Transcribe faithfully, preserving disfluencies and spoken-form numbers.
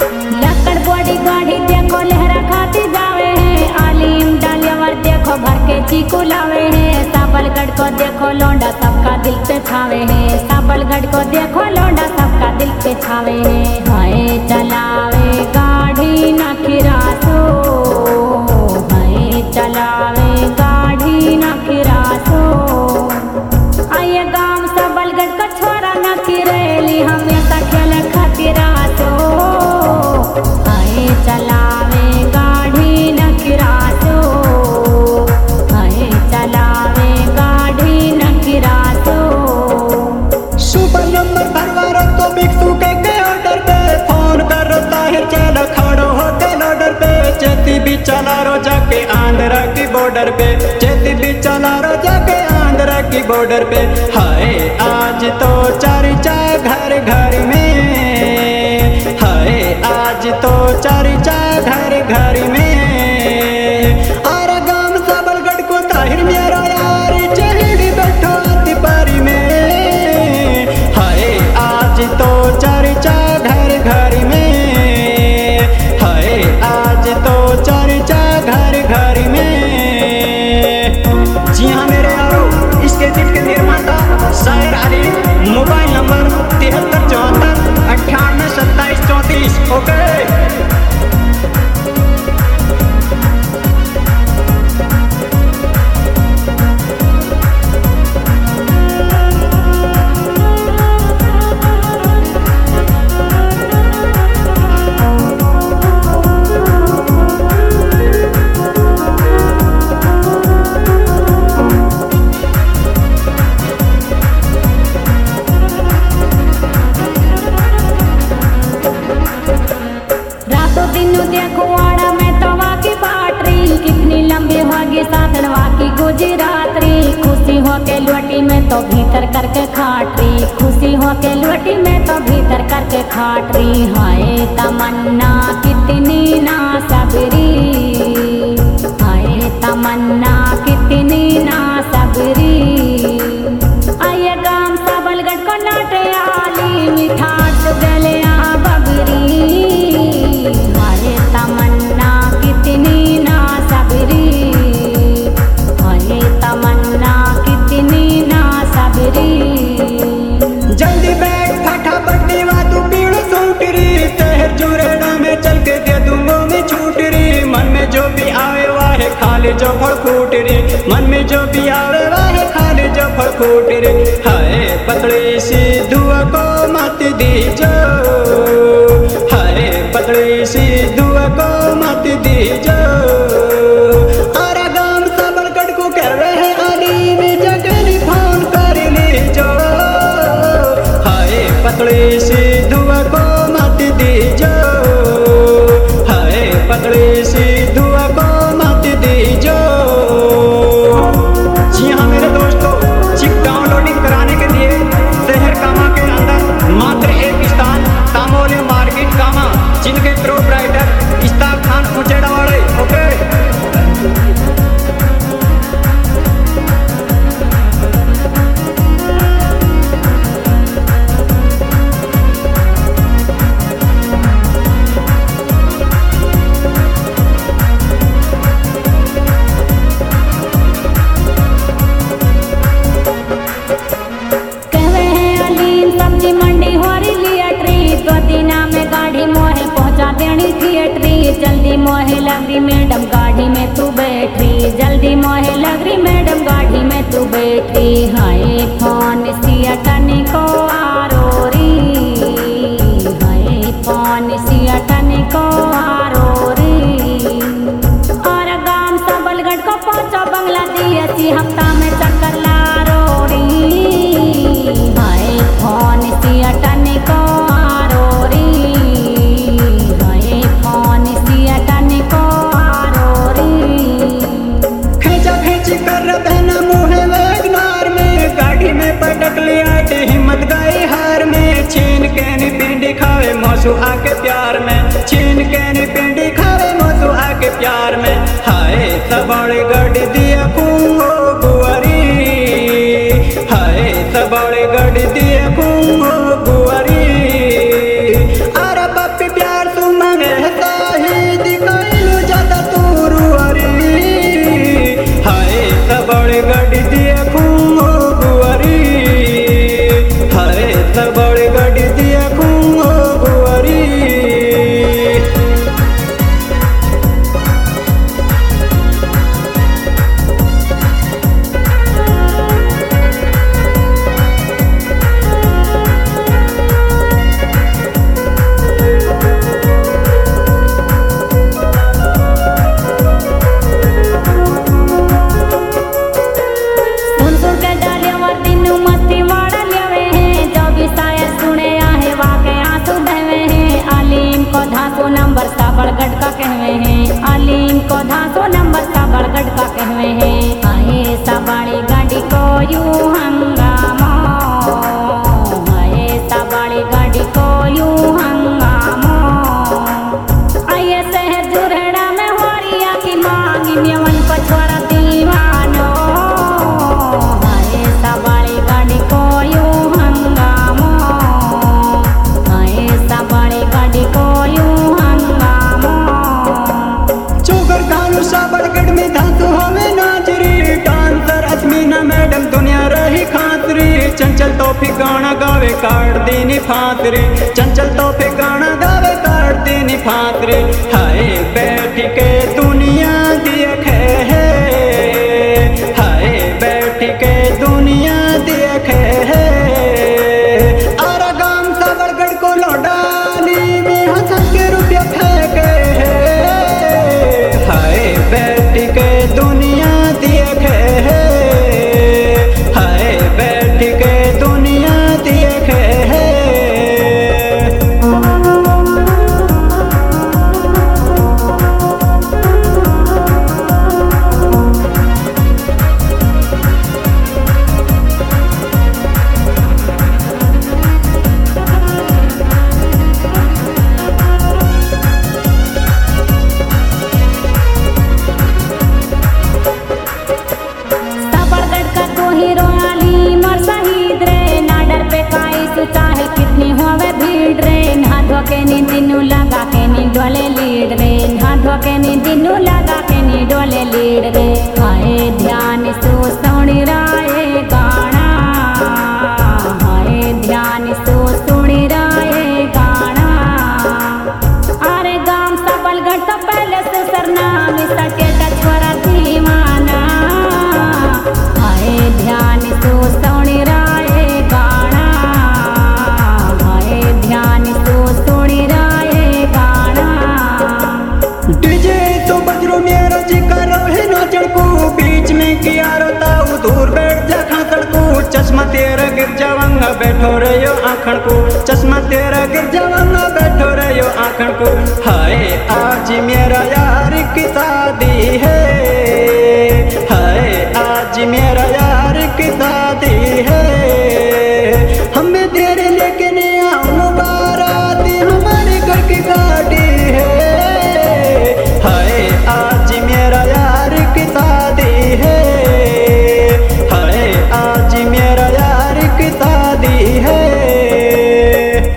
लकड़ body गाड़ी देखो लहरा खाती जावे है, आलिम डालियावर देखो भर के चीकू लावे है, साबलगढ़ को देखो लौंडा सबका दिल पे छावे है, साबलगढ़ को देखो लौंडा सबका दिल पे छावे है। हाय चलावे गाड़ी नखिरा सो, हाय चलावे गाड़ी नखिरा सो, आये गांव साबलगढ़ का छोरा नखिरेली हमेशा खेल खातिरा सो, हाय चलावे गाड़ी नखिरा सो, हाय चलावे गाड़ी नखिरा सो। सुपर नंबर भरवा तो भिक्षु के के ऑर्डर पे फोन करो ताहिर चलो खड़ो होते ऑर्डर पे, चेती भी चला रो जाके आंध्रा की बॉर्डर पे, चेती भी चला रो जाके आंध्रा की बॉर्डर पे। हाय आज तो चर्चा घर घर में, हाय आज तो चर्चा घर घर में, आरा गांव साबलगढ़ को ताहिर मेरा यार चढ़ी बैठो तिपारी में, हाय आज तो चर्चा घर घर में, हाय आज तो चर्चा घर घर में। जी हाँ मेरे यारो, इसके गीत के निर्माता शायर अली, मोबाइल नंबर तिहत्तर चौहत्तर अट्ठानवे सत्ताईस चौंतीस। ओके खुशी हो के लुटी में तो भीतर करके खाटरी, खुशी हो के लुटी में तो भीतर करके खाटरी। हाय तमन्ना कितनी ना सबरी, हाय तमन्ना कितनी ना सबरी, आये गांव साबलगढ़ को नाटे आली मिठास गले आ बबरी, हाय तमन्ना कितनी ना सबरी, हाय तमन्ना कितनी ना सबरी। जल्दी बैठ फटाफट दीवा तू पीड़ सूटरी, शहर जुरेड़ा में चल के दे दूंगो में छूटरी, मन में जो भी आवे वाहे खाले जो फड़ फूटरी, मन में जो भी आवे वाहे खाले जो फड़ फूटरी। हाय पतली सी धुआ को मत दीजो, हाय पतली सी धुआ को मत दीजो, आरा गांव साबलगढ़ को कह रहे अली में जगह फोन कर लीजो, हाय पतली सी धुआ को मत दीजो, हाय पतली सी धुआ को मत दीजो। जी हाँ मेरे दोस्तों, चिप डाउनलोडिंग कराने के लिए शहर कामा के अंदर मात्र एक स्थान तामोली मार्केट कामा, जिनके प्रोप्राइटर इस्ताक खान उचेड़ा वाले। ओके जल्दी मोहे लगरी मैडम गाड़ी में तू बैठी, जल्दी मोहे लगरी मैडम गाड़ी में तू बैठी, हाय फोन सियटन को आरोरी, हाय फोन सियटन को आरोरी, और गांव साबलगढ़ को पहुंचो बंगला दिए हफ्ता में चक्कर ला रोरी, हाय फोन सियटन को आरोरी, हाय फोन सियटन को आरोरी। खींचा खींची कर बहना मुहे वैगनार में, गाड़ी में पटक लिया हिम्मत गई हार में, छीन के नी पिंडी खावे मौसू आके प्यार में, छीन के नी पिंडी खावे मौसू आके प्यार में। हाय सबड़े गड़ दिया कुंगो बुआरी, हाय सबड़े गड़ दिया कुंगो बुआरी, अरे पप्पी प्यार तुम गावे काट दीनी फातरे चंचल तो पे गाना गावे काट दीनी फातरे हाय बैठ के दुनिया देखे है हाय बैठ के दुनिया देखे है आरा गाम साबरगढ़ को लौटानी में हंस के रुपया फेंके है हाय बैठ के दुनिया देखे है हाय बैठ के दुनिया देखे है साबरगढ़ का तो हीरो आली मर शहीद रे नाडर पे काई सु चाहे कितनी होवे भीड़ रे नहा धो के नी दिनू लगा के नी डोले लीड रे नहा धो के नी दिनू लगा के नी डोले लीड रे हाय ध्यान सु सुनी राय गाना हाय ध्यान सु सुनी राय गाना अरे गाम साबरगढ़ तो पहले से सरनाम सके छोरा दीवाना हाय ध्यान सो सुनी राय गाना हाय ध्यान सो सुनी राय गाना डीजे तो बजरो मेरा जी करो है नाचड़ को बीच में किया रोता दूर बैठ जा खासड़ को चश्मा तेरा गिर जावंगा बैठो रहो आखण को चश्मा तेरा गिर जावंगा बैठो रहो आखण को हाय आज मेरा यार किसा